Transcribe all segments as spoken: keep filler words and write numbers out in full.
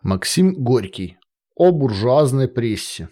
Максим Горький. О буржуазной прессе.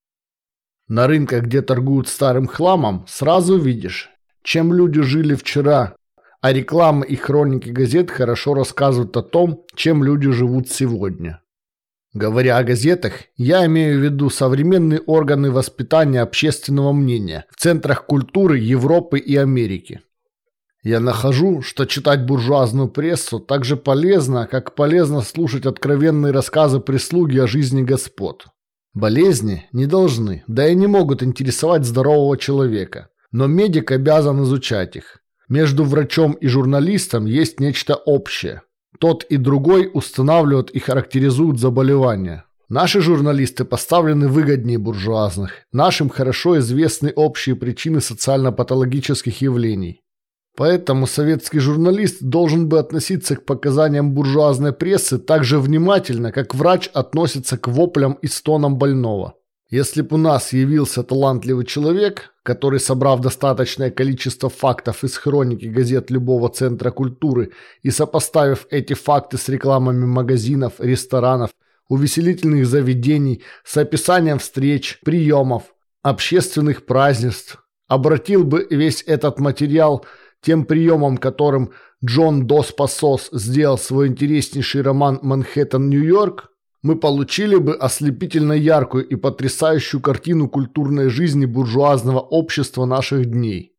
На рынках, где торгуют старым хламом, сразу видишь, чем люди жили вчера, а рекламы и хроники газет хорошо рассказывают о том, чем люди живут сегодня. Говоря о газетах, я имею в виду современные органы воспитания общественного мнения в центрах культуры Европы и Америки. Я нахожу, что читать буржуазную прессу так же полезно, как полезно слушать откровенные рассказы прислуги о жизни господ. Болезни не должны, да и не могут интересовать здорового человека, но медик обязан изучать их. Между врачом и журналистом есть нечто общее. Тот и другой устанавливают и характеризуют заболевания. Наши журналисты поставлены выгоднее буржуазных. Нашим хорошо известны общие причины социально-патологических явлений. Поэтому советский журналист должен бы относиться к показаниям буржуазной прессы так же внимательно, как врач относится к воплям и стонам больного. Если бы у нас явился талантливый человек, который, собрав достаточное количество фактов из хроники газет любого центра культуры и сопоставив эти факты с рекламами магазинов, ресторанов, увеселительных заведений, с описанием встреч, приемов, общественных празднеств, обратил бы весь этот материал тем приемом, которым Джон Дос Пасос сделал свой интереснейший роман «Манхэттен, Нью-Йорк», мы получили бы ослепительно яркую и потрясающую картину культурной жизни буржуазного общества наших дней.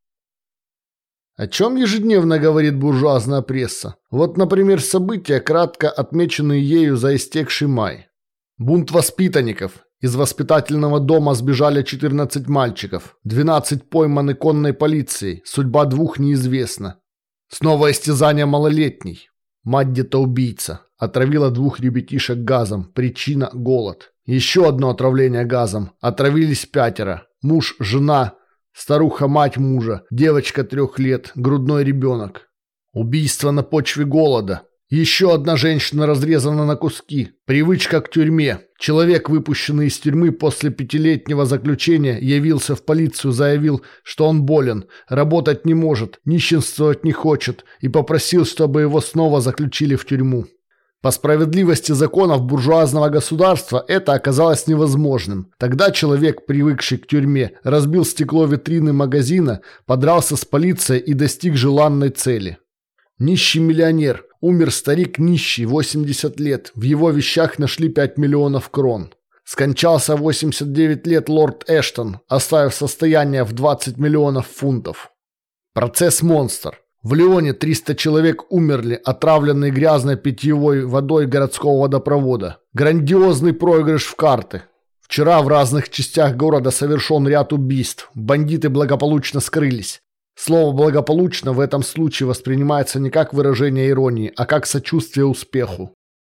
О чем ежедневно говорит буржуазная пресса? Вот, например, события, кратко отмеченные ею за истекший май. Бунт воспитанников. Из воспитательного дома сбежали четырнадцать мальчиков, двенадцать пойманы конной полицией, судьба двух неизвестна. Снова истязание малолетней. Мать где-то убийца. Отравила двух ребятишек газом. Причина – голод. Еще одно отравление газом. Отравились пятеро. Муж, жена, старуха-мать мужа, девочка трех лет, грудной ребенок. Убийство на почве голода. Еще одна женщина разрезана на куски. Привычка к тюрьме. Человек, выпущенный из тюрьмы после пятилетнего заключения, явился в полицию, заявил, что он болен, работать не может, нищенствовать не хочет и попросил, чтобы его снова заключили в тюрьму. По справедливости законов буржуазного государства это оказалось невозможным. Тогда человек, привыкший к тюрьме, разбил стекло витрины магазина, подрался с полицией и достиг желанной цели. Нищий миллионер. Умер старик нищий, восемьдесят лет. В его вещах нашли пять миллионов крон. Скончался в восемьдесят девять лет лорд Эштон, оставив состояние в двадцать миллионов фунтов. Процесс «Монстр». В Лионе триста человек умерли, отравленные грязной питьевой водой городского водопровода. Грандиозный проигрыш в карты. Вчера в разных частях города совершен ряд убийств. Бандиты благополучно скрылись. Слово «благополучно» в этом случае воспринимается не как выражение иронии, а как сочувствие успеху.